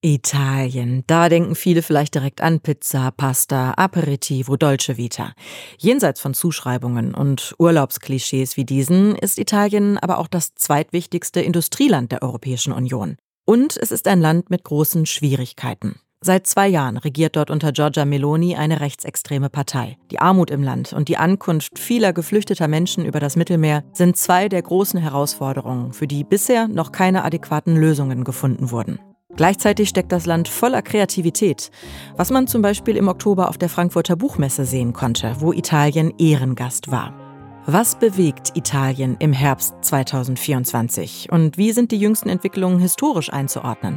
Italien. Da denken viele vielleicht direkt an Pizza, Pasta, Aperitivo, Dolce Vita. Jenseits von Zuschreibungen und Urlaubsklischees wie diesen ist Italien aber auch das zweitwichtigste Industrieland der Europäischen Union. Und es ist ein Land mit großen Schwierigkeiten. Seit 2 Jahren regiert dort unter Giorgia Meloni eine rechtsextreme Partei. Die Armut im Land und die Ankunft vieler geflüchteter Menschen über das Mittelmeer sind 2 der großen Herausforderungen, für die bisher noch keine adäquaten Lösungen gefunden wurden. Gleichzeitig steckt das Land voller Kreativität, was man zum Beispiel im Oktober auf der Frankfurter Buchmesse sehen konnte, wo Italien Ehrengast war. Was bewegt Italien im Herbst 2024 und wie sind die jüngsten Entwicklungen historisch einzuordnen?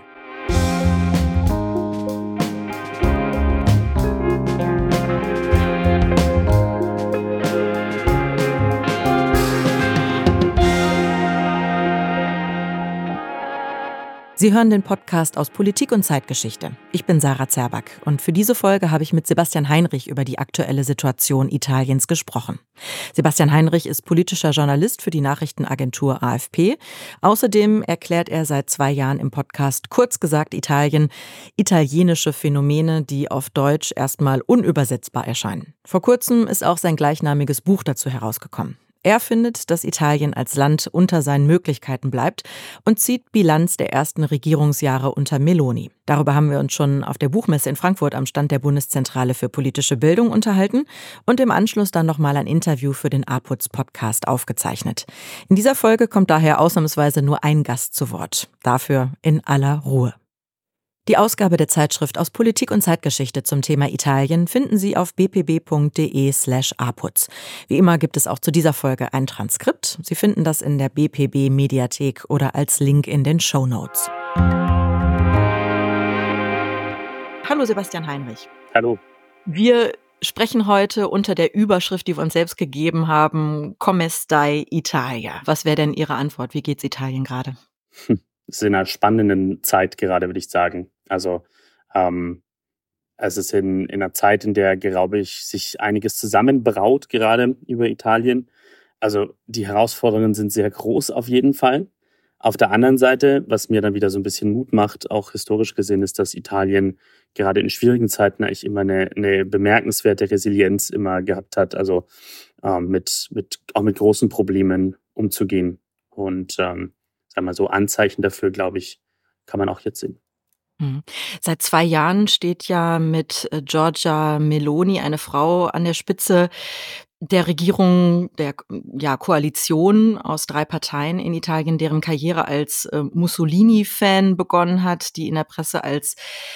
Sie hören den Podcast aus Politik und Zeitgeschichte. Ich bin Sarah Zerback und für diese Folge habe ich mit Sebastian Heinrich über die aktuelle Situation Italiens gesprochen. Sebastian Heinrich ist politischer Journalist für die Nachrichtenagentur AFP. Außerdem erklärt er seit 2 Jahren im Podcast Kurz gesagt Italien italienische Phänomene, die auf Deutsch erstmal unübersetzbar erscheinen. Vor kurzem ist auch sein gleichnamiges Buch dazu herausgekommen. Er findet, dass Italien als Land unter seinen Möglichkeiten bleibt und zieht Bilanz der ersten Regierungsjahre unter Meloni. Darüber haben wir uns schon auf der Buchmesse in Frankfurt am Stand der Bundeszentrale für politische Bildung unterhalten und im Anschluss dann nochmal ein Interview für den APUZ-Podcast aufgezeichnet. In dieser Folge kommt daher ausnahmsweise nur ein Gast zu Wort. Dafür in aller Ruhe. Die Ausgabe der Zeitschrift aus Politik und Zeitgeschichte zum Thema Italien finden Sie auf bpb.de/aputz. Wie immer gibt es auch zu dieser Folge ein Transkript. Sie finden das in der BPB-Mediathek oder als Link in den Shownotes. Hallo Sebastian Heinrich. Hallo. Wir sprechen heute unter der Überschrift, die wir uns selbst gegeben haben, Come stai Italia. Was wäre denn Ihre Antwort? Wie geht's Italien gerade? Es ist in einer spannenden Zeit gerade, würde ich sagen. Also es ist in einer Zeit, in der, glaube ich, sich einiges zusammenbraut gerade über Italien. Also die Herausforderungen sind sehr groß auf jeden Fall. Auf der anderen Seite, was mir dann wieder so ein bisschen Mut macht, auch historisch gesehen, ist, dass Italien gerade in schwierigen Zeiten eigentlich immer eine bemerkenswerte Resilienz immer gehabt hat, also auch mit großen Problemen umzugehen. Und sagen wir mal so, Anzeichen dafür, glaube ich, kann man auch jetzt sehen. Seit 2 Jahren steht ja mit Giorgia Meloni eine Frau an der Spitze der Regierung, der Koalition aus 3 Parteien in Italien, deren Karriere als Mussolini-Fan begonnen hat, die in der Presse als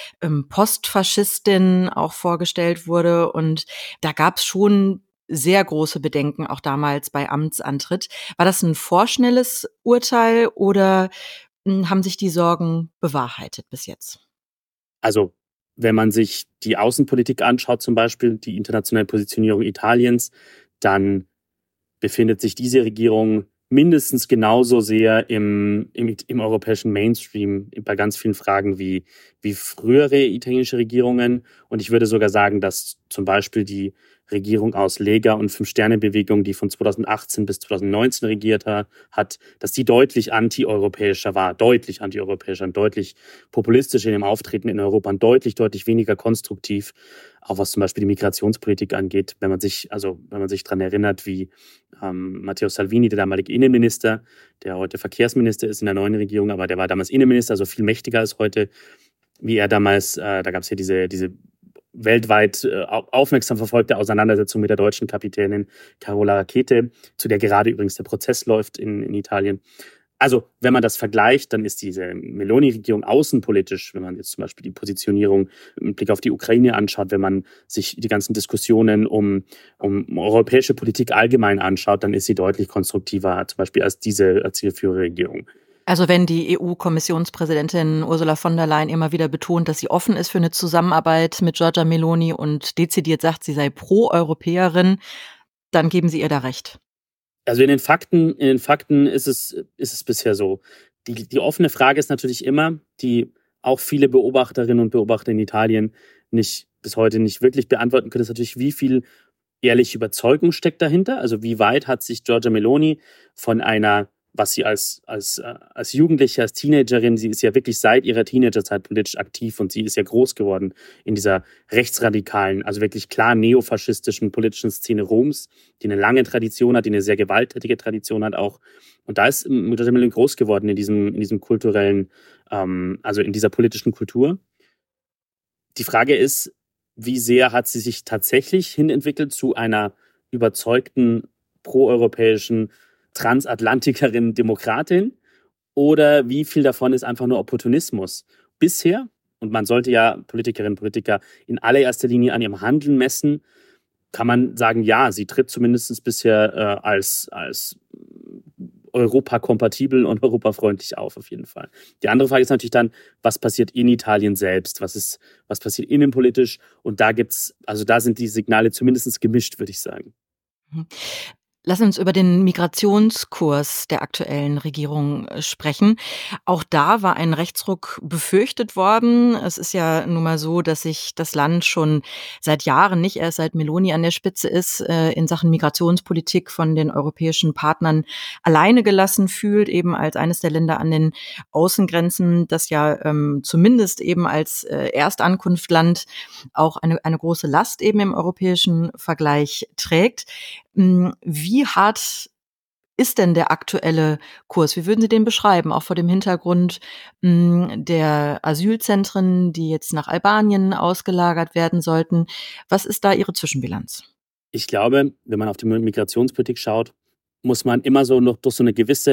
Postfaschistin auch vorgestellt wurde. Und da gab es schon sehr große Bedenken, auch damals bei Amtsantritt. War das ein vorschnelles Urteil oder haben sich die Sorgen bewahrheitet bis jetzt? Also, wenn man sich die Außenpolitik anschaut, zum Beispiel die internationale Positionierung Italiens, dann befindet sich diese Regierung mindestens genauso sehr im europäischen Mainstream bei ganz vielen Fragen wie frühere italienische Regierungen. Und ich würde sogar sagen, dass zum Beispiel die Regierung aus Lega und Fünf-Sterne-Bewegung, die von 2018 bis 2019 regiert hat, dass die deutlich antieuropäischer war, deutlich antieuropäischer und deutlich populistischer in dem Auftreten in Europa und deutlich weniger konstruktiv, auch was zum Beispiel die Migrationspolitik angeht. Wenn man sich daran erinnert, wie Matteo Salvini, der damalige Innenminister, der heute Verkehrsminister ist in der neuen Regierung, aber der war damals Innenminister, also viel mächtiger als heute, wie er damals, da gab es hier diese weltweit aufmerksam verfolgte Auseinandersetzung mit der deutschen Kapitänin Carola Rackete, zu der gerade übrigens der Prozess läuft in Italien. Also, wenn man das vergleicht, dann ist diese Meloni-Regierung außenpolitisch, wenn man jetzt zum Beispiel die Positionierung im Blick auf die Ukraine anschaut, wenn man sich die ganzen Diskussionen um europäische Politik allgemein anschaut, dann ist sie deutlich konstruktiver, zum Beispiel als die frühere Regierung. Also wenn die EU-Kommissionspräsidentin Ursula von der Leyen immer wieder betont, dass sie offen ist für eine Zusammenarbeit mit Giorgia Meloni und dezidiert sagt, sie sei Pro-Europäerin, dann geben Sie ihr da recht. Also in den Fakten ist es bisher so. Die offene Frage ist natürlich immer, die auch viele Beobachterinnen und Beobachter in Italien bis heute nicht wirklich beantworten können, ist natürlich, wie viel ehrliche Überzeugung steckt dahinter? Also wie weit hat sich Giorgia Meloni von einer was sie als Jugendliche, als Teenagerin, sie ist ja wirklich seit ihrer Teenagerzeit politisch aktiv und sie ist ja groß geworden in dieser rechtsradikalen, also wirklich klar neofaschistischen politischen Szene Roms, die eine lange Tradition hat, die eine sehr gewalttätige Tradition hat auch. Und da ist Mutter Meloni groß geworden in diesem kulturellen, also in dieser politischen Kultur. Die Frage ist, wie sehr hat sie sich tatsächlich hinentwickelt zu einer überzeugten proeuropäischen Transatlantikerin, Demokratin, oder wie viel davon ist einfach nur Opportunismus? Bisher, und man sollte ja Politikerinnen und Politiker in allererster Linie an ihrem Handeln messen, kann man sagen, ja, sie tritt zumindest bisher als europakompatibel und europafreundlich auf jeden Fall. Die andere Frage ist natürlich dann, was passiert in Italien selbst? Was passiert innenpolitisch? Und da sind die Signale zumindest gemischt, würde ich sagen. Lass uns über den Migrationskurs der aktuellen Regierung sprechen. Auch da war ein Rechtsruck befürchtet worden. Es ist ja nun mal so, dass sich das Land schon seit Jahren, nicht erst seit Meloni an der Spitze ist, in Sachen Migrationspolitik von den europäischen Partnern alleine gelassen fühlt, eben als eines der Länder an den Außengrenzen, das ja zumindest eben als Erstankunftland auch eine große Last eben im europäischen Vergleich trägt. Wie hart ist denn der aktuelle Kurs? Wie würden Sie den beschreiben, auch vor dem Hintergrund der Asylzentren, die jetzt nach Albanien ausgelagert werden sollten? Was ist da Ihre Zwischenbilanz? Ich glaube, wenn man auf die Migrationspolitik schaut, muss man immer so noch durch so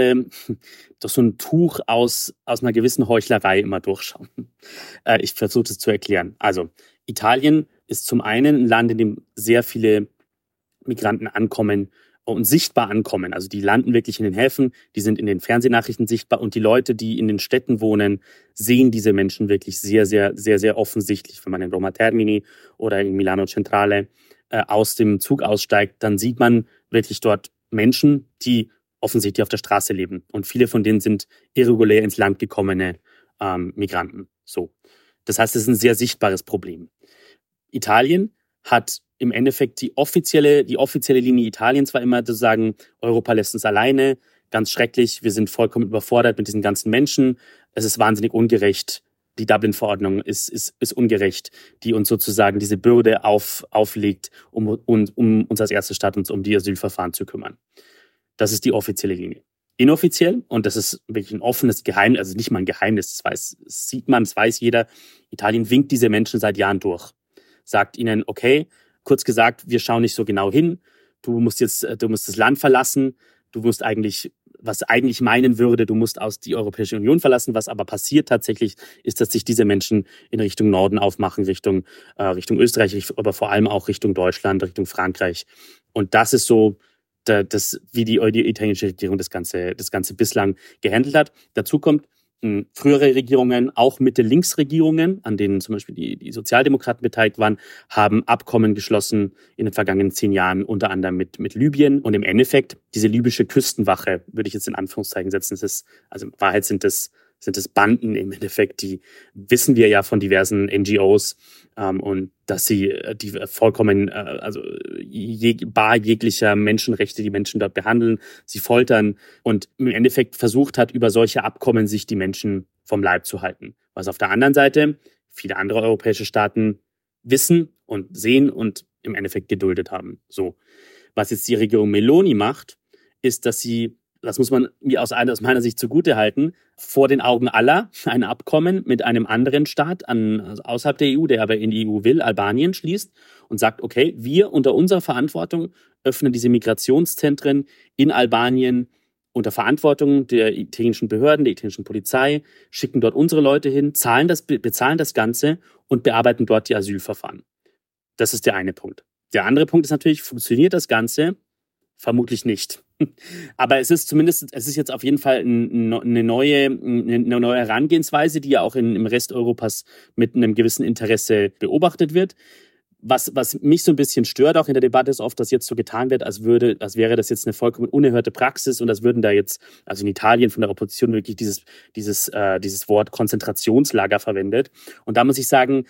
ein Tuch aus einer gewissen Heuchlerei immer durchschauen. Ich versuche das zu erklären. Also, Italien ist zum einen ein Land, in dem sehr viele Migranten ankommen und sichtbar ankommen. Also die landen wirklich in den Häfen, die sind in den Fernsehnachrichten sichtbar und die Leute, die in den Städten wohnen, sehen diese Menschen wirklich sehr, sehr, sehr, sehr offensichtlich. Wenn man in Roma Termini oder in Milano Centrale aus dem Zug aussteigt, dann sieht man wirklich dort Menschen, die offensichtlich auf der Straße leben. Und viele von denen sind irregulär ins Land gekommene Migranten. So. Das heißt, es ist ein sehr sichtbares Problem. Italien hat im Endeffekt die offizielle Linie Italiens war immer zu sagen, Europa lässt uns alleine, ganz schrecklich, wir sind vollkommen überfordert mit diesen ganzen Menschen, es ist wahnsinnig ungerecht, die Dublin-Verordnung ist ungerecht, die uns sozusagen diese Bürde auflegt, um uns als erster Staat uns um die Asylverfahren zu kümmern. Das ist die offizielle Linie. Inoffiziell, und das ist wirklich ein offenes Geheimnis, also nicht mal ein Geheimnis, das sieht man, das weiß jeder, Italien winkt diese Menschen seit Jahren durch. Sagt ihnen, okay, kurz gesagt, wir schauen nicht so genau hin, du musst das Land verlassen, was eigentlich meinen würde, du musst aus die Europäische Union verlassen, was aber passiert tatsächlich, ist, dass sich diese Menschen in Richtung Norden aufmachen, Richtung Österreich, aber vor allem auch Richtung Deutschland, Richtung Frankreich. Und das ist so, wie die italienische Regierung das Ganze bislang gehandelt hat. Dazu kommt, frühere Regierungen, auch Mitte-Links-Regierungen, an denen zum Beispiel die Sozialdemokraten beteiligt waren, haben Abkommen geschlossen in den vergangenen 10 Jahren, unter anderem mit Libyen. Und im Endeffekt, diese libysche Küstenwache, würde ich jetzt in Anführungszeichen setzen, in Wahrheit sind das Banden im Endeffekt, die wissen wir ja von diversen NGOs, und dass sie die vollkommen, bar jeglicher Menschenrechte die Menschen dort behandeln, sie foltern und im Endeffekt versucht hat, über solche Abkommen sich die Menschen vom Leib zu halten. Was auf der anderen Seite viele andere europäische Staaten wissen und sehen und im Endeffekt geduldet haben. So. Was jetzt die Regierung Meloni macht, ist, dass sie, das muss man mir aus meiner Sicht zugute halten, vor den Augen aller ein Abkommen mit einem anderen Staat außerhalb der EU, der aber in die EU will, Albanien, schließt und sagt, okay, wir unter unserer Verantwortung öffnen diese Migrationszentren in Albanien unter Verantwortung der italienischen Behörden, der italienischen Polizei, schicken dort unsere Leute hin, bezahlen das Ganze und bearbeiten dort die Asylverfahren. Das ist der eine Punkt. Der andere Punkt ist natürlich, funktioniert das Ganze? Vermutlich nicht. Aber es ist jetzt auf jeden Fall eine neue Herangehensweise, die ja auch im Rest Europas mit einem gewissen Interesse beobachtet wird. Was mich so ein bisschen stört auch in der Debatte ist oft, dass jetzt so getan wird, als wäre das jetzt eine vollkommen unerhörte Praxis und als würden da jetzt, also in Italien von der Opposition wirklich dieses Wort Konzentrationslager verwendet. Und da muss ich sagen,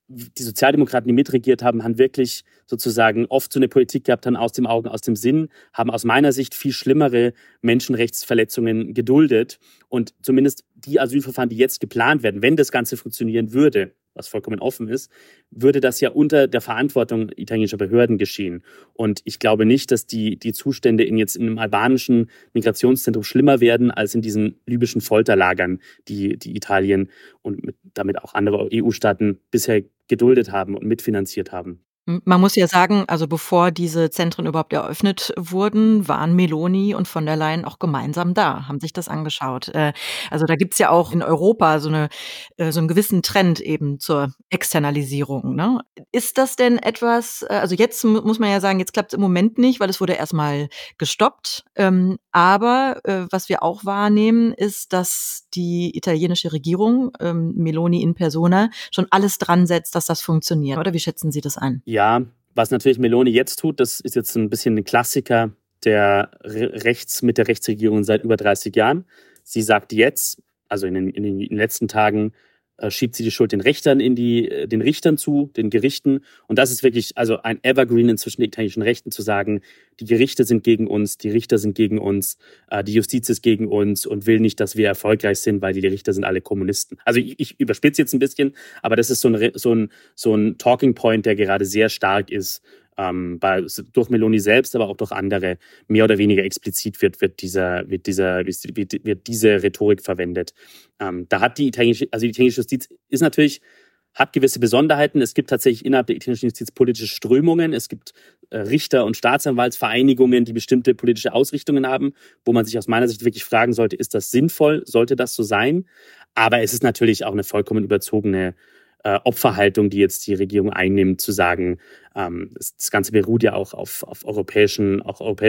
die Sozialdemokraten, die mitregiert haben, haben wirklich sozusagen oft so eine Politik gehabt, dann aus dem Augen, aus dem Sinn, haben aus meiner Sicht viel schlimmere Menschenrechtsverletzungen geduldet. Und zumindest die Asylverfahren, die jetzt geplant werden, wenn das Ganze funktionieren würde, was vollkommen offen ist, würde das ja unter der Verantwortung italienischer Behörden geschehen. Und ich glaube nicht, dass die Zustände jetzt in einem albanischen Migrationszentrum schlimmer werden als in diesen libyschen Folterlagern, die Italien und damit auch andere EU-Staaten bisher geduldet haben und mitfinanziert haben. Man muss ja sagen, also bevor diese Zentren überhaupt eröffnet wurden, waren Meloni und von der Leyen auch gemeinsam da, haben sich das angeschaut. Also da gibt's ja auch in Europa so 'n gewissen Trend eben zur Externalisierung, ne? Ist das denn etwas also jetzt muss man ja sagen, jetzt klappt's im Moment nicht, weil es wurde erst mal gestoppt. Aber was wir auch wahrnehmen, ist, dass die italienische Regierung, Meloni in persona, schon alles dran setzt, dass das funktioniert, oder wie schätzen Sie das ein? Ja, was natürlich Meloni jetzt tut, das ist jetzt ein bisschen ein Klassiker mit der Rechtsregierung seit über 30 Jahren. Sie sagt jetzt, also in den letzten Tagen, schiebt sie die Schuld den den Richtern zu, den Gerichten. Und das ist wirklich also ein Evergreen inzwischen der italienischen Rechten zu sagen, die Gerichte sind gegen uns, die Richter sind gegen uns, die Justiz ist gegen uns und will nicht, dass wir erfolgreich sind, weil die Richter sind alle Kommunisten. Also ich überspitze jetzt ein bisschen, aber das ist so ein Talking Point, der gerade sehr stark ist. Durch Meloni selbst, aber auch durch andere, mehr oder weniger explizit wird diese Rhetorik verwendet. Da hat die italienische Justiz hat gewisse Besonderheiten. Es gibt tatsächlich innerhalb der italienischen Justiz politische Strömungen. Es gibt Richter- und Staatsanwaltsvereinigungen, die bestimmte politische Ausrichtungen haben, wo man sich aus meiner Sicht wirklich fragen sollte, ist das sinnvoll? Sollte das so sein? Aber es ist natürlich auch eine vollkommen überzogene Opferhaltung, die jetzt die Regierung einnimmt, zu sagen, das Ganze beruht ja auch auf europäischen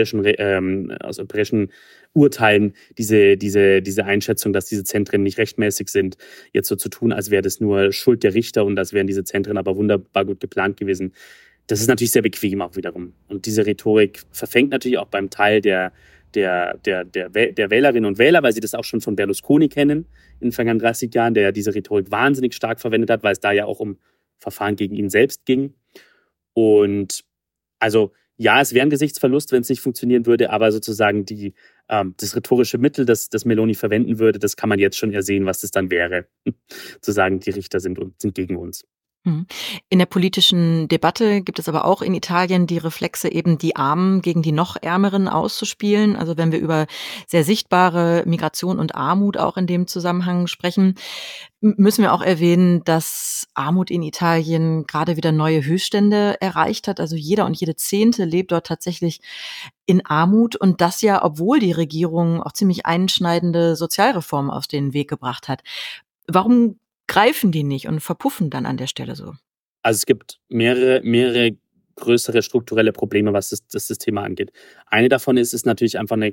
Urteilen, diese Einschätzung, dass diese Zentren nicht rechtmäßig sind, jetzt so zu tun, als wäre das nur Schuld der Richter und als wären diese Zentren aber wunderbar gut geplant gewesen. Das ist natürlich sehr bequem auch wiederum. Und diese Rhetorik verfängt natürlich auch beim Teil der Wählerinnen und Wähler, weil sie das auch schon von Berlusconi kennen in den vergangenen 30 Jahren, der diese Rhetorik wahnsinnig stark verwendet hat, weil es da ja auch um Verfahren gegen ihn selbst ging. Und also ja, es wäre ein Gesichtsverlust, wenn es nicht funktionieren würde, aber sozusagen das rhetorische Mittel, das Meloni verwenden würde, das kann man jetzt schon ersehen, was das dann wäre. Zu sagen, die Richter sind gegen uns. Mhm. In der politischen Debatte gibt es aber auch in Italien die Reflexe, eben die Armen gegen die noch Ärmeren auszuspielen. Also wenn wir über sehr sichtbare Migration und Armut auch in dem Zusammenhang sprechen, müssen wir auch erwähnen, dass Armut in Italien gerade wieder neue Höchststände erreicht hat. Also jeder und jede Zehnte lebt dort tatsächlich in Armut und das ja, obwohl die Regierung auch ziemlich einschneidende Sozialreformen auf den Weg gebracht hat. Warum greifen die nicht und verpuffen dann an der Stelle so? Also es gibt mehrere größere strukturelle Probleme, was das Thema angeht. Eine davon ist natürlich einfach nach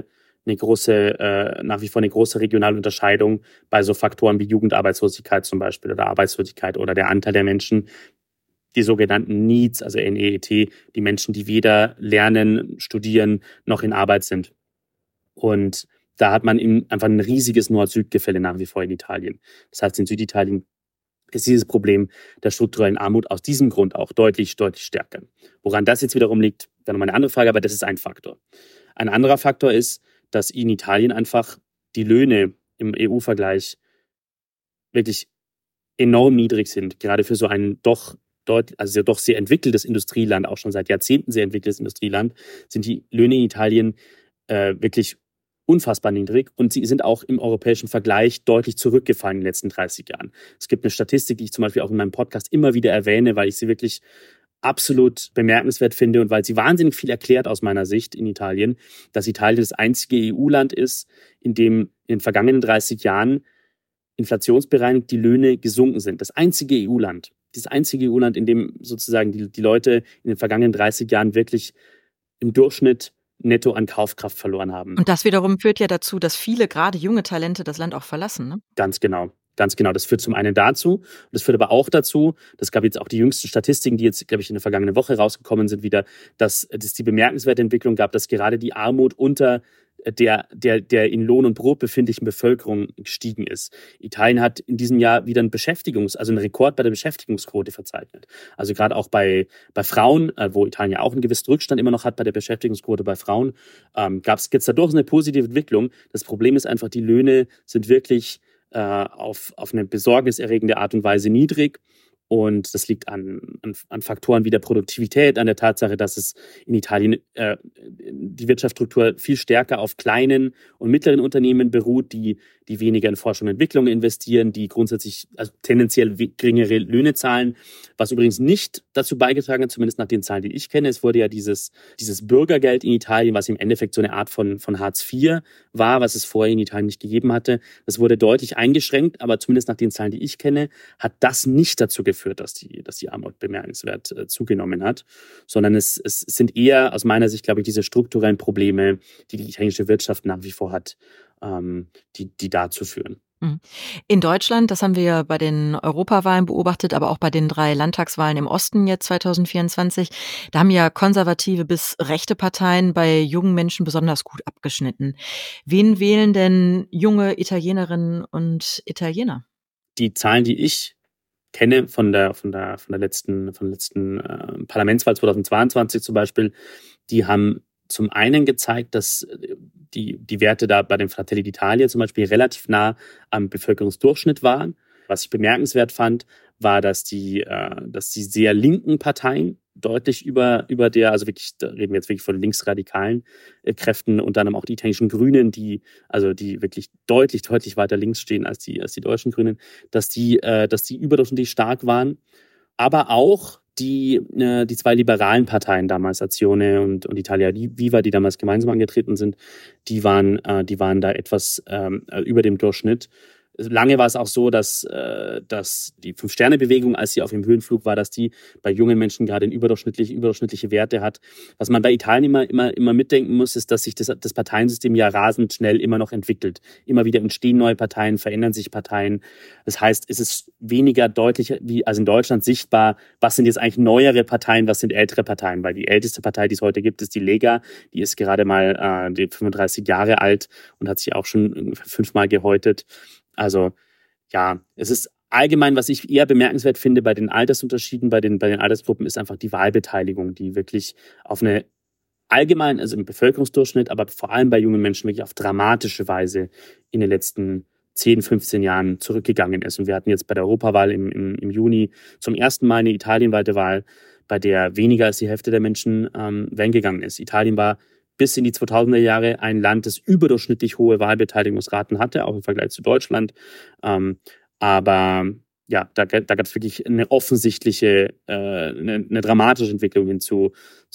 wie vor eine große regionale Unterscheidung bei so Faktoren wie Jugendarbeitslosigkeit zum Beispiel oder Arbeitslosigkeit oder der Anteil der Menschen, die sogenannten NEETs, also NEET, die Menschen, die weder lernen, studieren, noch in Arbeit sind. Und da hat man einfach ein riesiges Nord-Süd-Gefälle nach wie vor in Italien. Das heißt, in Süditalien ist dieses Problem der strukturellen Armut aus diesem Grund auch deutlich, deutlich stärker. Woran das jetzt wiederum liegt, wäre nochmal eine andere Frage, aber das ist ein Faktor. Ein anderer Faktor ist, dass in Italien einfach die Löhne im EU-Vergleich wirklich enorm niedrig sind. Gerade für so ein doch sehr entwickeltes Industrieland, auch schon seit Jahrzehnten sehr entwickeltes Industrieland, sind die Löhne in Italien wirklich unfassbar niedrig und sie sind auch im europäischen Vergleich deutlich zurückgefallen in den letzten 30 Jahren. Es gibt eine Statistik, die ich zum Beispiel auch in meinem Podcast immer wieder erwähne, weil ich sie wirklich absolut bemerkenswert finde und weil sie wahnsinnig viel erklärt aus meiner Sicht in Italien, dass Italien das einzige EU-Land ist, in dem in den vergangenen 30 Jahren inflationsbereinigt die Löhne gesunken sind. Das einzige EU-Land. Das einzige EU-Land, in dem sozusagen die Leute in den vergangenen 30 Jahren wirklich im Durchschnitt netto an Kaufkraft verloren haben. Und das wiederum führt ja dazu, dass viele, gerade junge Talente, das Land auch verlassen, ne? Ganz genau. Ganz genau. Das führt zum einen dazu. Das führt aber auch dazu, das gab jetzt auch die jüngsten Statistiken, die jetzt, glaube ich, in der vergangenen Woche rausgekommen sind, wieder, dass es die bemerkenswerte Entwicklung gab, dass gerade die Armut unter der in Lohn und Brot befindlichen Bevölkerung gestiegen ist. Italien hat in diesem Jahr wieder einen Rekord bei der Beschäftigungsquote verzeichnet. Also gerade auch bei Frauen, wo Italien ja auch einen gewissen Rückstand immer noch hat bei der Beschäftigungsquote bei Frauen, gibt es dadurch eine positive Entwicklung. Das Problem ist einfach, die Löhne sind wirklich auf eine besorgniserregende Art und Weise niedrig. Und das liegt an Faktoren wie der Produktivität, an der Tatsache, dass es in Italien die Wirtschaftsstruktur viel stärker auf kleinen und mittleren Unternehmen beruht, die weniger in Forschung und Entwicklung investieren, die grundsätzlich tendenziell geringere Löhne zahlen. Was übrigens nicht dazu beigetragen hat, zumindest nach den Zahlen, die ich kenne, es wurde ja dieses Bürgergeld in Italien, was im Endeffekt so eine Art von Hartz IV war, was es vorher in Italien nicht gegeben hatte. Das wurde deutlich eingeschränkt, aber zumindest nach den Zahlen, die ich kenne, hat das nicht dazu geführt, dass die Armut bemerkenswert zugenommen hat, sondern es sind eher aus meiner Sicht, glaube ich, diese strukturellen Probleme, die italienische Wirtschaft nach wie vor hat, die dazu führen. In Deutschland, das haben wir ja bei den Europawahlen beobachtet, aber auch bei den 3 Landtagswahlen im Osten jetzt 2024, da haben ja konservative bis rechte Parteien bei jungen Menschen besonders gut abgeschnitten. Wen wählen denn junge Italienerinnen und Italiener? Die Zahlen, die ich kenne von der letzten Parlamentswahl 2022 zum Beispiel, die haben zum einen gezeigt, dass die Werte da bei den Fratelli d'Italia zum Beispiel relativ nah am Bevölkerungsdurchschnitt waren. Was ich bemerkenswert fand, war, dass die sehr linken Parteien deutlich über der, also wirklich, da reden wir jetzt wirklich von linksradikalen Kräften, und dann auch die italienischen Grünen, die wirklich deutlich weiter links stehen als die deutschen Grünen, dass die überdurchschnittlich stark waren. Aber auch die 2 liberalen Parteien damals, Azione und Italia Viva, die damals gemeinsam angetreten sind, die waren da etwas über dem Durchschnitt. Lange war es auch so, dass die Fünf-Sterne-Bewegung, als sie auf dem Höhenflug war, dass die bei jungen Menschen gerade überdurchschnittliche Werte hat. Was man bei Italien immer mitdenken muss, ist, dass sich das Parteiensystem ja rasend schnell immer noch entwickelt. Immer wieder entstehen neue Parteien, verändern sich Parteien. Das heißt, es ist weniger deutlich als in Deutschland sichtbar, was sind jetzt eigentlich neuere Parteien, was sind ältere Parteien. Weil die älteste Partei, die es heute gibt, ist die Lega. Die ist gerade mal 35 Jahre alt und hat sich auch schon 5-mal gehäutet. Also ja, es ist allgemein, was ich eher bemerkenswert finde bei den Altersunterschieden, bei den Altersgruppen, ist einfach die Wahlbeteiligung, die wirklich auf eine allgemein, also im Bevölkerungsdurchschnitt, aber vor allem bei jungen Menschen wirklich auf dramatische Weise in den letzten 10, 15 Jahren zurückgegangen ist. Und wir hatten jetzt bei der Europawahl im Juni zum ersten Mal eine italienweite Wahl, bei der weniger als die Hälfte der Menschen wählen gegangen ist. Italien war bis in die 2000er Jahre ein Land, das überdurchschnittlich hohe Wahlbeteiligungsraten hatte, auch im Vergleich zu Deutschland. Aber ja, da gab es wirklich eine offensichtliche, eine dramatische Entwicklung hin zu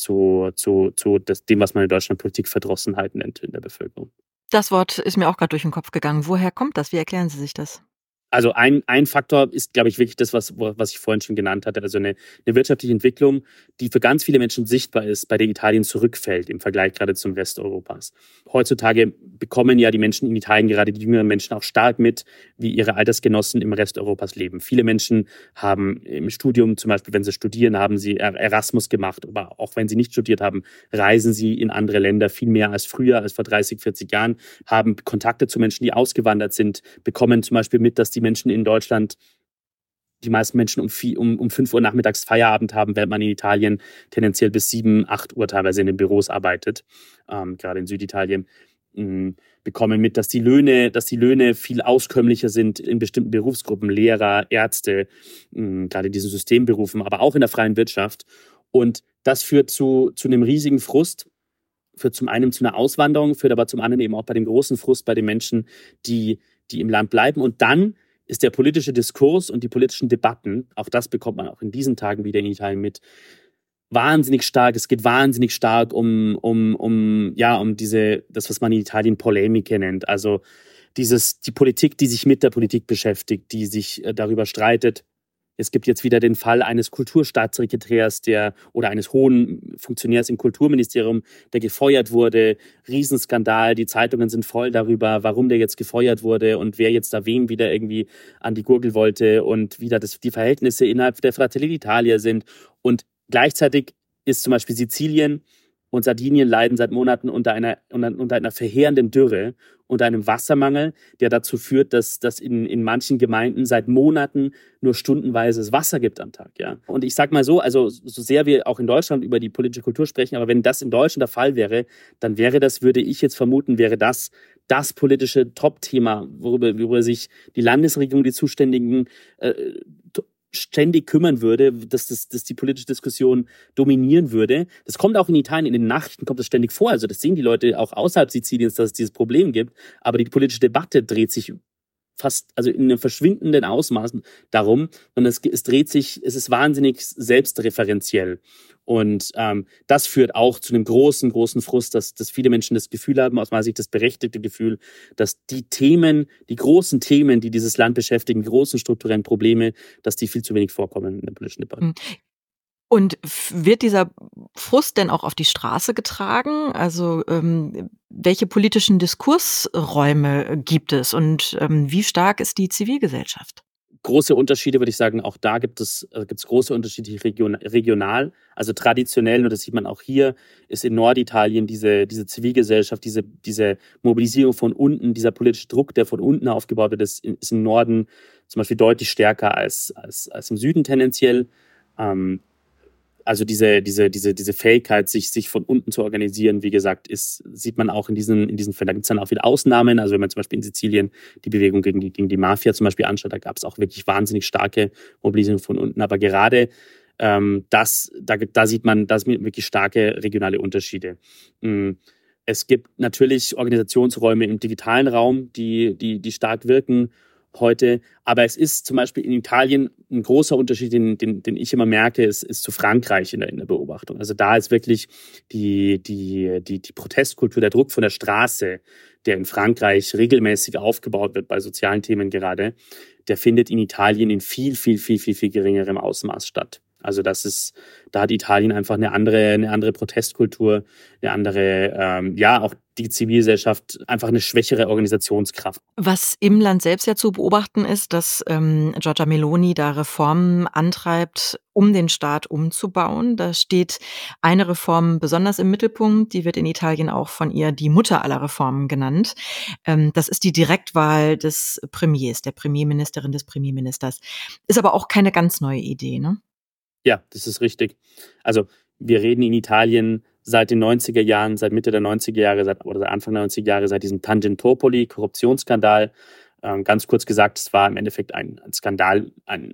dem, was man in Deutschland Politikverdrossenheit nennt in der Bevölkerung. Das Wort ist mir auch gerade durch den Kopf gegangen. Woher kommt das? Wie erklären Sie sich das? Also ein Faktor ist, glaube ich, wirklich das, was ich vorhin schon genannt hatte. Also eine wirtschaftliche Entwicklung, die für ganz viele Menschen sichtbar ist, bei der Italien zurückfällt im Vergleich gerade zum Rest Europas. Heutzutage bekommen ja die Menschen in Italien, gerade die jüngeren Menschen, auch stark mit, wie ihre Altersgenossen im Rest Europas leben. Viele Menschen haben im Studium, zum Beispiel wenn sie studieren, haben sie Erasmus gemacht. Aber auch wenn sie nicht studiert haben, reisen sie in andere Länder viel mehr als früher, als vor 30, 40 Jahren, haben Kontakte zu Menschen, die ausgewandert sind, bekommen zum Beispiel mit, dass die Menschen in Deutschland, die meisten Menschen um 5 Uhr nachmittags Feierabend haben, während man in Italien tendenziell bis 7, 8 Uhr teilweise in den Büros arbeitet, gerade in Süditalien, bekommen mit, dass die Löhne viel auskömmlicher sind in bestimmten Berufsgruppen, Lehrer, Ärzte, gerade in diesen Systemberufen, aber auch in der freien Wirtschaft. Und das führt zu einem riesigen Frust, führt zum einen zu einer Auswanderung, führt aber zum anderen eben auch bei dem großen Frust bei den Menschen, die im Land bleiben. Und dann ist der politische Diskurs und die politischen Debatten, auch das bekommt man auch in diesen Tagen wieder in Italien mit, wahnsinnig stark. Es geht wahnsinnig stark um das, was man in Italien Polemike nennt. Also die Politik, die sich mit der Politik beschäftigt, die sich darüber streitet. Es gibt jetzt wieder den Fall eines Kulturstaatssekretärs oder eines hohen Funktionärs im Kulturministerium, der gefeuert wurde. Riesenskandal, die Zeitungen sind voll darüber, warum der jetzt gefeuert wurde und wer jetzt da wem wieder irgendwie an die Gurgel wollte und wie da die Verhältnisse innerhalb der Fratelli d'Italia sind. Und gleichzeitig ist zum Beispiel Sizilien Und Sardinien leiden seit Monaten unter einer verheerenden Dürre, unter einem Wassermangel, der dazu führt, dass in manchen Gemeinden seit Monaten nur stundenweise das Wasser gibt am Tag. Ja? Und ich sage mal so, also so sehr wir auch in Deutschland über die politische Kultur sprechen, aber wenn das in Deutschland der Fall wäre, dann würde ich jetzt vermuten, wäre das politische Top-Thema, worüber sich die Landesregierung, die Zuständigen ständig kümmern würde, dass die politische Diskussion dominieren würde. Das kommt auch in Italien, in den Nachrichten kommt das ständig vor. Also das sehen die Leute auch außerhalb Siziliens, dass es dieses Problem gibt. Aber die politische Debatte dreht sich fast, also in einem verschwindenden Ausmaß darum. Und es ist wahnsinnig selbstreferenziell. Und das führt auch zu einem großen, großen Frust, dass viele Menschen das Gefühl haben, aus meiner Sicht das berechtigte Gefühl, dass die großen Themen, die dieses Land beschäftigen, die großen strukturellen Probleme, dass die viel zu wenig vorkommen in der politischen Debatte. Und wird dieser Frust denn auch auf die Straße getragen? Also welche politischen Diskursräume gibt es und wie stark ist die Zivilgesellschaft? Große Unterschiede, würde ich sagen, auch da gibt's große Unterschiede regional, also traditionell, und das sieht man auch hier, ist in Norditalien diese Zivilgesellschaft, diese Mobilisierung von unten, dieser politische Druck, der von unten aufgebaut wird, ist im Norden zum Beispiel deutlich stärker als im Süden tendenziell. Also diese Fähigkeit, sich von unten zu organisieren, wie gesagt, sieht man auch in diesen Fällen. Da gibt es dann auch wieder Ausnahmen. Also wenn man zum Beispiel in Sizilien die Bewegung gegen die Mafia zum Beispiel anschaut, da gab es auch wirklich wahnsinnig starke Mobilisierung von unten. Aber gerade da sieht man wirklich starke regionale Unterschiede. Es gibt natürlich Organisationsräume im digitalen Raum, die stark wirken heute. Aber es ist zum Beispiel in Italien ein großer Unterschied, den ich immer merke, ist zu Frankreich in der Beobachtung. Also da ist wirklich die Protestkultur, der Druck von der Straße, der in Frankreich regelmäßig aufgebaut wird bei sozialen Themen gerade, der findet in Italien in viel, viel, viel, viel, viel geringerem Ausmaß statt. Also da hat Italien einfach eine andere Protestkultur, eine andere, auch die Zivilgesellschaft, einfach eine schwächere Organisationskraft. Was im Land selbst ja zu beobachten ist, dass Giorgia Meloni da Reformen antreibt, um den Staat umzubauen. Da steht eine Reform besonders im Mittelpunkt, die wird in Italien auch von ihr die Mutter aller Reformen genannt. Das ist die Direktwahl des Premiers, der Premierministerin, des Premierministers. Ist aber auch keine ganz neue Idee, ne? Ja, das ist richtig. Also wir reden in Italien seit den 90er Jahren, seit Mitte der 90er Jahre oder seit Anfang der 90er Jahre, seit diesem Tangentopoli, Korruptionsskandal. Ganz kurz gesagt, es war im Endeffekt ein Skandal.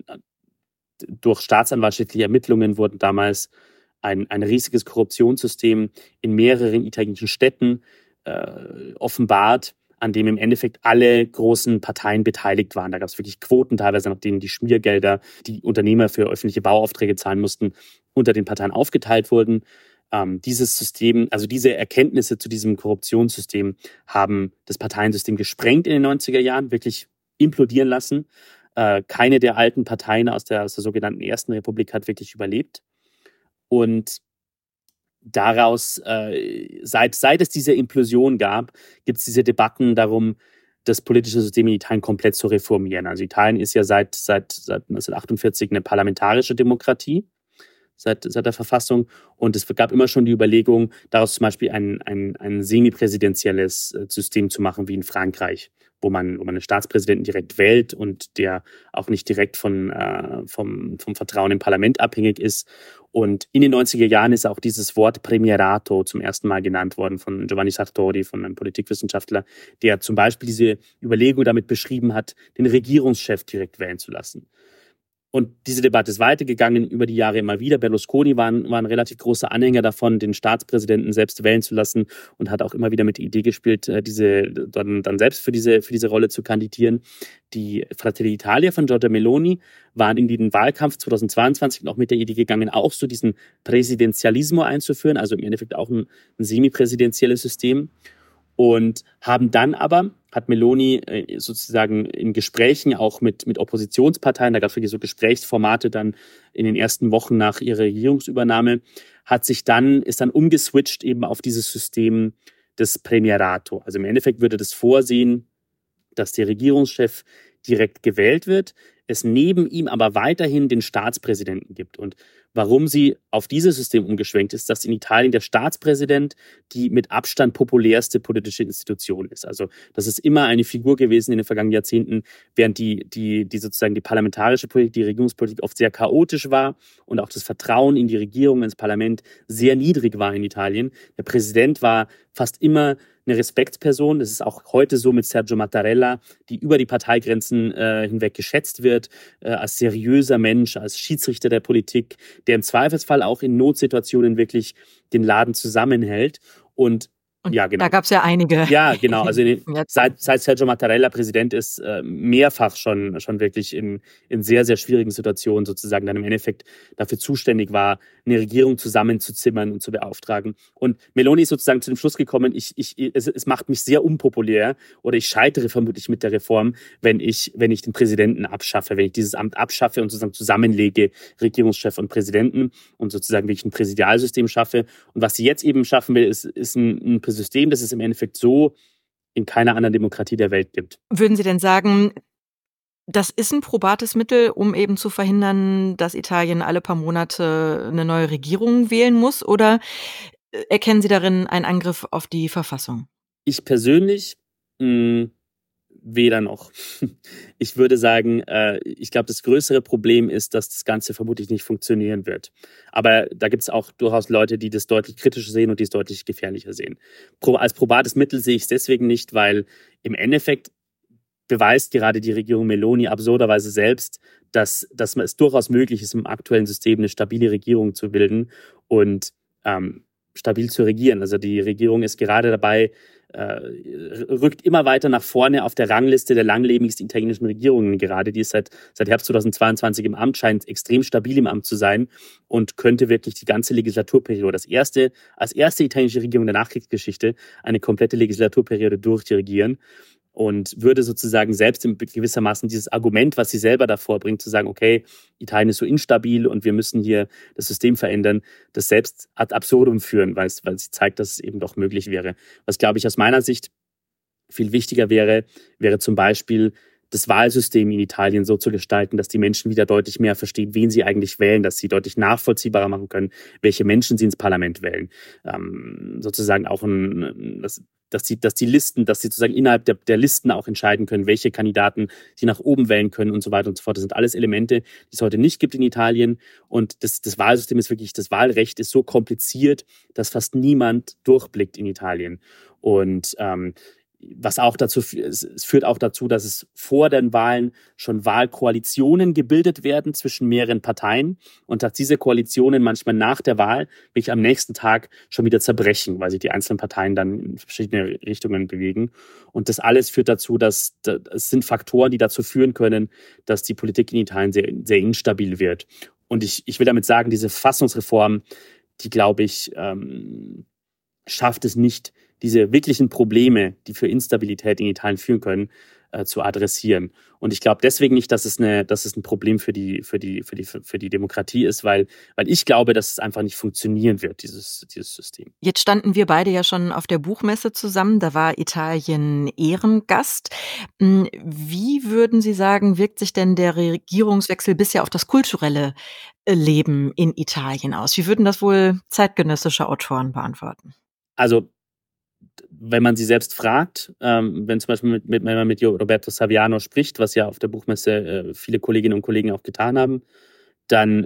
Durch staatsanwaltschaftliche Ermittlungen wurden damals ein riesiges Korruptionssystem in mehreren italienischen Städten offenbart, an dem im Endeffekt alle großen Parteien beteiligt waren. Da gab es wirklich Quoten, teilweise nach denen die Schmiergelder, die Unternehmer für öffentliche Bauaufträge zahlen mussten, unter den Parteien aufgeteilt wurden. Dieses System, also diese Erkenntnisse zu diesem Korruptionssystem haben das Parteiensystem gesprengt in den 90er Jahren, wirklich implodieren lassen. Keine der alten Parteien aus der sogenannten Ersten Republik hat wirklich überlebt. Und daraus, seit es diese Implosion gab, gibt es diese Debatten darum, das politische System in Italien komplett zu reformieren. Also Italien ist ja seit 1948 eine parlamentarische Demokratie, seit der Verfassung. Und es gab immer schon die Überlegung, daraus zum Beispiel ein semipräsidentielles System zu machen, wie in Frankreich, wo man einen Staatspräsidenten direkt wählt und der auch nicht direkt vom Vertrauen im Parlament abhängig ist. Und in den 90er Jahren ist auch dieses Wort Premierato zum ersten Mal genannt worden von Giovanni Sartori, von einem Politikwissenschaftler, der zum Beispiel diese Überlegung damit beschrieben hat, den Regierungschef direkt wählen zu lassen. Und diese Debatte ist weitergegangen über die Jahre immer wieder. Berlusconi war ein relativ großer Anhänger davon, den Staatspräsidenten selbst wählen zu lassen und hat auch immer wieder mit der Idee gespielt, dann selbst für diese Rolle zu kandidieren. Die Fratelli Italia von Giorgia Meloni waren in den Wahlkampf 2022 auch mit der Idee gegangen, auch so diesen Präsidentialismo einzuführen, also im Endeffekt auch ein semipräsidentielles System. Und hat Meloni sozusagen in Gesprächen auch mit Oppositionsparteien, da gab es wirklich so Gesprächsformate dann in den ersten Wochen nach ihrer Regierungsübernahme, ist dann umgeswitcht eben auf dieses System des Premierato. Also im Endeffekt würde das vorsehen, dass der Regierungschef direkt gewählt wird. es neben ihm aber weiterhin den Staatspräsidenten gibt. Und warum sie auf dieses System umgeschwenkt ist, dass in Italien der Staatspräsident die mit Abstand populärste politische Institution ist. Also das ist immer eine Figur gewesen in den vergangenen Jahrzehnten, während die sozusagen die parlamentarische Politik, die Regierungspolitik oft sehr chaotisch war und auch das Vertrauen in die Regierung, ins Parlament sehr niedrig war in Italien. Der Präsident war fast immer eine Respektsperson. Das ist auch heute so mit Sergio Mattarella, die über die Parteigrenzen hinweg geschätzt wird, als seriöser Mensch, als Schiedsrichter der Politik, der im Zweifelsfall auch in Notsituationen wirklich den Laden zusammenhält. Und ja, genau. Da gab es ja einige. Ja, genau. Also seit Sergio Mattarella Präsident ist, mehrfach schon wirklich in sehr, sehr schwierigen Situationen sozusagen dann im Endeffekt dafür zuständig war, eine Regierung zusammenzuzimmern und zu beauftragen. Und Meloni ist sozusagen zu dem Schluss gekommen, es macht mich sehr unpopulär oder ich scheitere vermutlich mit der Reform, wenn ich den Präsidenten abschaffe, wenn ich dieses Amt abschaffe und sozusagen zusammenlege, Regierungschef und Präsidenten und sozusagen wirklich ein Präsidialsystem schaffe. Und was sie jetzt eben schaffen will, ist ein System, das es im Endeffekt so in keiner anderen Demokratie der Welt gibt. Würden Sie denn sagen, das ist ein probates Mittel, um eben zu verhindern, dass Italien alle paar Monate eine neue Regierung wählen muss? Oder erkennen Sie darin einen Angriff auf die Verfassung? Ich persönlich weder noch. Ich würde sagen, ich glaube, das größere Problem ist, dass das Ganze vermutlich nicht funktionieren wird. Aber da gibt es auch durchaus Leute, die das deutlich kritischer sehen und die es deutlich gefährlicher sehen. Als probates Mittel sehe ich es deswegen nicht, weil im Endeffekt beweist gerade die Regierung Meloni absurderweise selbst, dass es durchaus möglich ist, im aktuellen System eine stabile Regierung zu bilden und stabil zu regieren. Also die Regierung ist gerade dabei, rückt immer weiter nach vorne auf der Rangliste der langlebigsten italienischen Regierungen gerade. Die ist seit Herbst 2022 im Amt, scheint extrem stabil im Amt zu sein und könnte wirklich die ganze Legislaturperiode, als erste italienische Regierung der Nachkriegsgeschichte, eine komplette Legislaturperiode durchdirigieren. Und würde sozusagen selbst gewissermaßen dieses Argument, was sie selber davor bringt, zu sagen, okay, Italien ist so instabil und wir müssen hier das System verändern, das selbst ad absurdum führen, weil sie zeigt, dass es eben doch möglich wäre. Was, glaube ich, aus meiner Sicht viel wichtiger wäre zum Beispiel das Wahlsystem in Italien so zu gestalten, dass die Menschen wieder deutlich mehr verstehen, wen sie eigentlich wählen, dass sie deutlich nachvollziehbarer machen können, welche Menschen sie ins Parlament wählen. Sozusagen auch dass sie sozusagen innerhalb der Listen auch entscheiden können, welche Kandidaten sie nach oben wählen können und so weiter und so fort. Das sind alles Elemente, die es heute nicht gibt in Italien. Und das Wahlsystem ist wirklich, das Wahlrecht ist so kompliziert, dass fast niemand durchblickt in Italien. Und was auch es führt auch dazu, dass es vor den Wahlen schon Wahlkoalitionen gebildet werden zwischen mehreren Parteien und dass diese Koalitionen manchmal nach der Wahl wirklich am nächsten Tag schon wieder zerbrechen, weil sich die einzelnen Parteien dann in verschiedene Richtungen bewegen. Und das alles führt dazu, es sind Faktoren, die dazu führen können, dass die Politik in Italien sehr, sehr instabil wird. Und ich will damit sagen, diese Verfassungsreform, die, glaube ich, schafft es nicht, diese wirklichen Probleme, die für Instabilität in Italien führen können, zu adressieren. Und ich glaube deswegen nicht, dass es ein Problem für die Demokratie ist, weil ich glaube, dass es einfach nicht funktionieren wird, dieses System. Jetzt standen wir beide ja schon auf der Buchmesse zusammen, da war Italien Ehrengast. Wie würden Sie sagen, wirkt sich denn der Regierungswechsel bisher auf das kulturelle Leben in Italien aus? Wie würden das wohl zeitgenössische Autoren beantworten? Also wenn man sie selbst fragt, wenn zum Beispiel wenn man mit Roberto Saviano spricht, was ja auf der Buchmesse viele Kolleginnen und Kollegen auch getan haben, dann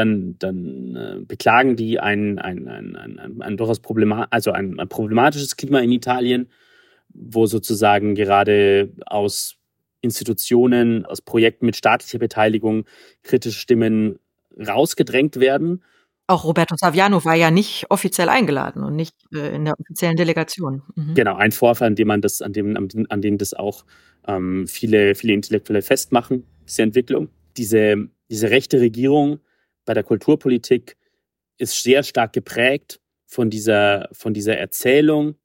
beklagen die ein durchaus problematisches Klima in Italien, wo sozusagen gerade aus Institutionen, aus Projekten mit staatlicher Beteiligung kritische Stimmen rausgedrängt werden. Auch Roberto Saviano war ja nicht offiziell eingeladen und nicht in der offiziellen Delegation. Mhm. Genau, ein Vorfall, an dem das auch viele Intellektuelle festmachen, diese Entwicklung. Diese rechte Regierung bei der Kulturpolitik ist sehr stark geprägt von dieser Erzählung,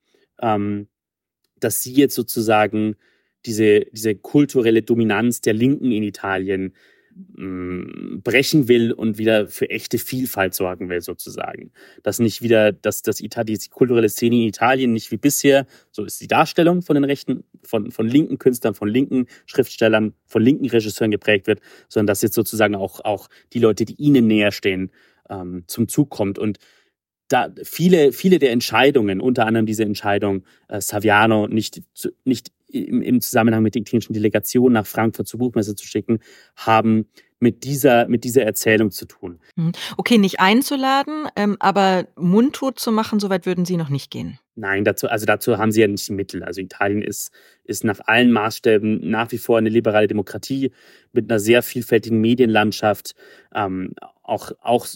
dass sie jetzt sozusagen diese kulturelle Dominanz der Linken in Italien brechen will und wieder für echte Vielfalt sorgen will, sozusagen. Dass nicht wieder, die kulturelle Szene in Italien nicht wie bisher, so ist die Darstellung von den Rechten, von linken Künstlern, von linken Schriftstellern, von linken Regisseuren geprägt wird, sondern dass jetzt sozusagen auch die Leute, die ihnen näher stehen, zum Zug kommt. Und da viele der Entscheidungen, unter anderem diese Entscheidung, Saviano nicht im Zusammenhang mit der italienischen Delegation nach Frankfurt zur Buchmesse zu schicken, haben mit dieser Erzählung zu tun. Okay, nicht einzuladen, aber mundtot zu machen, soweit würden Sie noch nicht gehen. Nein, dazu haben sie ja nicht die Mittel. Also Italien ist nach allen Maßstäben nach wie vor eine liberale Demokratie mit einer sehr vielfältigen Medienlandschaft. Auch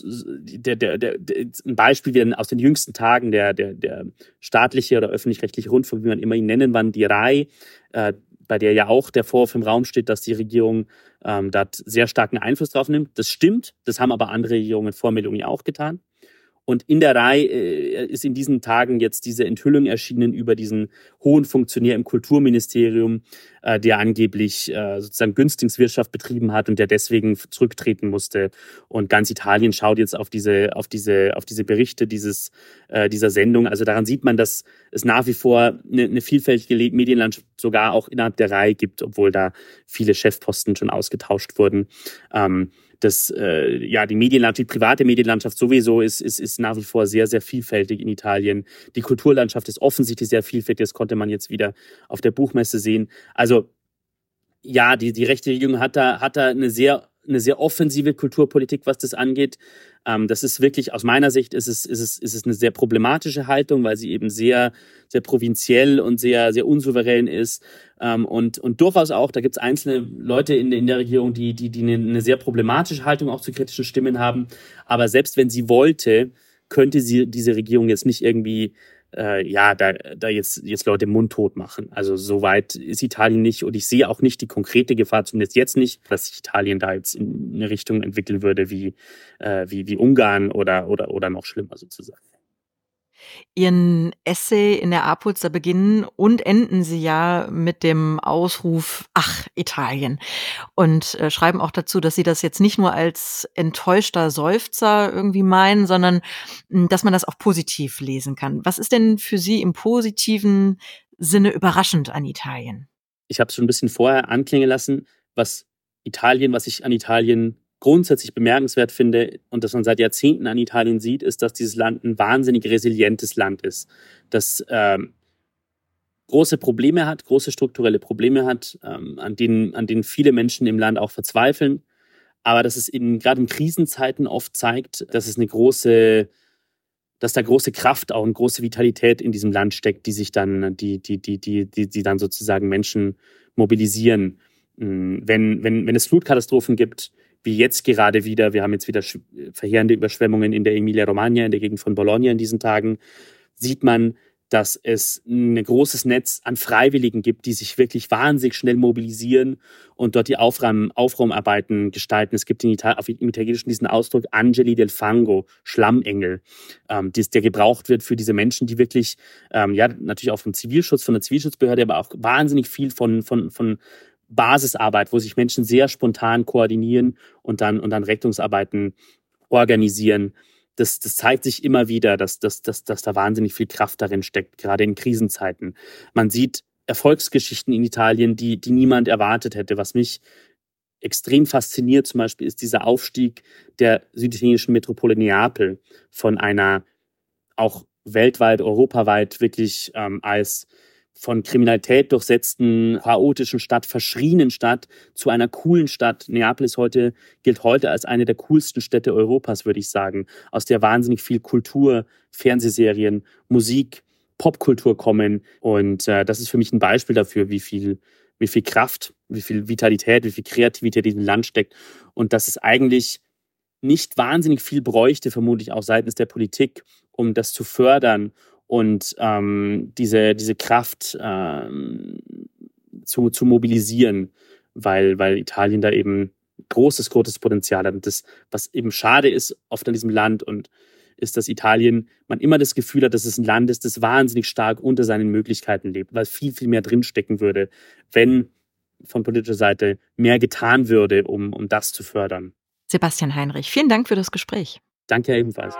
ein Beispiel aus den jüngsten Tagen, der staatliche oder öffentlich-rechtliche Rundfunk, wie man immer ihn nennen will, die RAI, bei der ja auch der Vorwurf im Raum steht, dass die Regierung da sehr starken Einfluss drauf nimmt. Das stimmt, das haben aber andere Regierungen vor Meloni auch getan. Und in der RAI ist in diesen Tagen jetzt diese Enthüllung erschienen über diesen hohen Funktionär im Kulturministerium, der angeblich sozusagen Günstlingswirtschaft betrieben hat und der deswegen zurücktreten musste. Und ganz Italien schaut jetzt auf diese Berichte dieser Sendung. Also daran sieht man, dass es nach wie vor eine vielfältige Medienlandschaft sogar auch innerhalb der RAI gibt, obwohl da viele Chefposten schon ausgetauscht wurden. Die private Medienlandschaft sowieso ist nach wie vor sehr, sehr vielfältig in Italien. Die Kulturlandschaft ist offensichtlich sehr vielfältig, das konnte man jetzt wieder auf der Buchmesse sehen. Also ja, die rechte Regierung hat da eine sehr offensive Kulturpolitik, was das angeht. Das ist wirklich, aus meiner Sicht, ist es eine sehr problematische Haltung, weil sie eben sehr, sehr provinziell und sehr, sehr unsouverän ist. Und durchaus auch, da gibt es einzelne Leute in der Regierung, die eine sehr problematische Haltung auch zu kritischen Stimmen haben. Aber selbst wenn sie wollte, könnte sie diese Regierung jetzt nicht irgendwie jetzt Leute mundtot machen. Also so weit ist Italien nicht und ich sehe auch nicht die konkrete Gefahr, zumindest jetzt nicht, dass sich Italien da jetzt in eine Richtung entwickeln würde wie Ungarn oder noch schlimmer sozusagen. Ihren Essay in der APUZ, da beginnen und enden Sie ja mit dem Ausruf „Ach, Italien!“ und schreiben auch dazu, dass Sie das jetzt nicht nur als enttäuschter Seufzer irgendwie meinen, sondern dass man das auch positiv lesen kann. Was ist denn für Sie im positiven Sinne überraschend an Italien? Ich habe es schon ein bisschen vorher anklingen lassen, was ich an Italien grundsätzlich bemerkenswert finde und das man seit Jahrzehnten an Italien sieht, ist, dass dieses Land ein wahnsinnig resilientes Land ist, das große Probleme hat, große strukturelle Probleme hat, an denen viele Menschen im Land auch verzweifeln, aber dass es gerade in Krisenzeiten oft zeigt, dass da große Kraft auch und große Vitalität in diesem Land steckt, die sich dann, die dann sozusagen Menschen mobilisieren. Wenn es Flutkatastrophen gibt, wie jetzt gerade wieder, wir haben jetzt wieder verheerende Überschwemmungen in der Emilia-Romagna, in der Gegend von Bologna in diesen Tagen, sieht man, dass es ein großes Netz an Freiwilligen gibt, die sich wirklich wahnsinnig schnell mobilisieren und dort die Aufraumarbeiten gestalten. Es gibt im Italienischen diesen Ausdruck Angeli del Fango, Schlammengel, der gebraucht wird für diese Menschen, die wirklich, natürlich auch vom Zivilschutz, von der Zivilschutzbehörde, aber auch wahnsinnig viel von Basisarbeit, wo sich Menschen sehr spontan koordinieren und dann Rettungsarbeiten organisieren. Das zeigt sich immer wieder, dass da wahnsinnig viel Kraft darin steckt, gerade in Krisenzeiten. Man sieht Erfolgsgeschichten in Italien, die niemand erwartet hätte. Was mich extrem fasziniert zum Beispiel ist dieser Aufstieg der süditalienischen Metropole Neapel von einer auch weltweit, europaweit wirklich als von Kriminalität durchsetzten, chaotischen Stadt, verschrienen Stadt zu einer coolen Stadt. Neapel gilt heute als eine der coolsten Städte Europas, würde ich sagen, aus der wahnsinnig viel Kultur, Fernsehserien, Musik, Popkultur kommen. Und das ist für mich ein Beispiel dafür, wie viel Kraft, wie viel Vitalität, wie viel Kreativität in diesem Land steckt. Und dass es eigentlich nicht wahnsinnig viel bräuchte, vermutlich auch seitens der Politik, um das zu fördern und diese Kraft zu mobilisieren, weil Italien da eben großes Potenzial hat. Und das, was eben schade ist oft an diesem Land, und ist, dass man immer das Gefühl hat, dass es ein Land ist, das wahnsinnig stark unter seinen Möglichkeiten lebt, weil viel, viel mehr drinstecken würde, wenn von politischer Seite mehr getan würde, um das zu fördern. Sebastian Heinrich, vielen Dank für das Gespräch. Danke ebenfalls.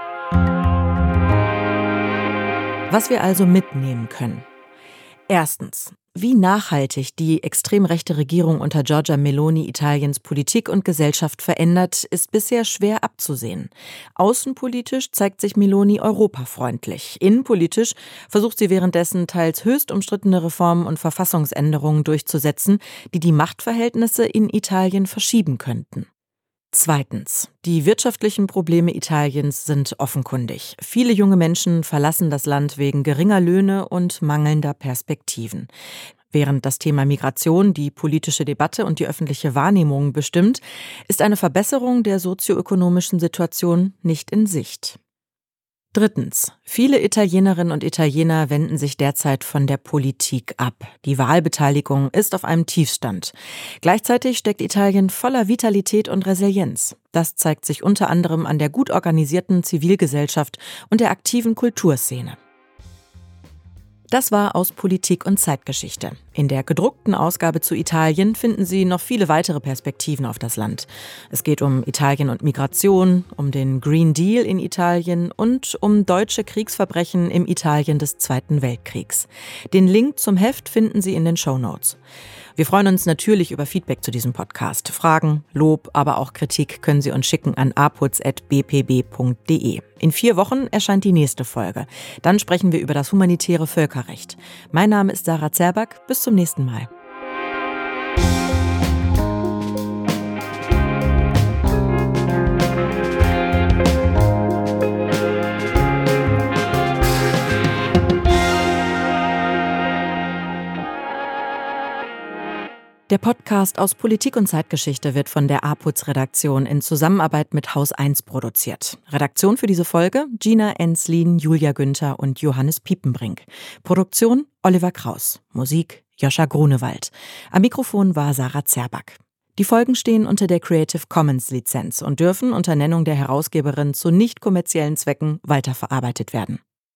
Was wir also mitnehmen können. Erstens, wie nachhaltig die extrem rechte Regierung unter Giorgia Meloni Italiens Politik und Gesellschaft verändert, ist bisher schwer abzusehen. Außenpolitisch zeigt sich Meloni europafreundlich. Innenpolitisch versucht sie währenddessen teils höchst umstrittene Reformen und Verfassungsänderungen durchzusetzen, die die Machtverhältnisse in Italien verschieben könnten. Zweitens. Die wirtschaftlichen Probleme Italiens sind offenkundig. Viele junge Menschen verlassen das Land wegen geringer Löhne und mangelnder Perspektiven. Während das Thema Migration die politische Debatte und die öffentliche Wahrnehmung bestimmt, ist eine Verbesserung der sozioökonomischen Situation nicht in Sicht. Drittens. Viele Italienerinnen und Italiener wenden sich derzeit von der Politik ab. Die Wahlbeteiligung ist auf einem Tiefstand. Gleichzeitig steckt Italien voller Vitalität und Resilienz. Das zeigt sich unter anderem an der gut organisierten Zivilgesellschaft und der aktiven Kulturszene. Das war aus Politik und Zeitgeschichte. In der gedruckten Ausgabe zu Italien finden Sie noch viele weitere Perspektiven auf das Land. Es geht um Italien und Migration, um den Green Deal in Italien und um deutsche Kriegsverbrechen im Italien des Zweiten Weltkriegs. Den Link zum Heft finden Sie in den Shownotes. Wir freuen uns natürlich über Feedback zu diesem Podcast. Fragen, Lob, aber auch Kritik können Sie uns schicken an aputz@bpb.de. In 4 Wochen erscheint die nächste Folge. Dann sprechen wir über das humanitäre Völkerrecht. Mein Name ist Sarah Zerback. Bis zum nächsten Mal. Der Podcast aus Politik und Zeitgeschichte wird von der APUZ-Redaktion in Zusammenarbeit mit Haus 1 produziert. Redaktion für diese Folge: Gina Enslin, Julia Günther und Johannes Piepenbrink. Produktion: Oliver Kraus. Musik: Joscha Grunewald. Am Mikrofon war Sarah Zerback. Die Folgen stehen unter der Creative Commons Lizenz und dürfen unter Nennung der Herausgeberin zu nicht kommerziellen Zwecken weiterverarbeitet werden.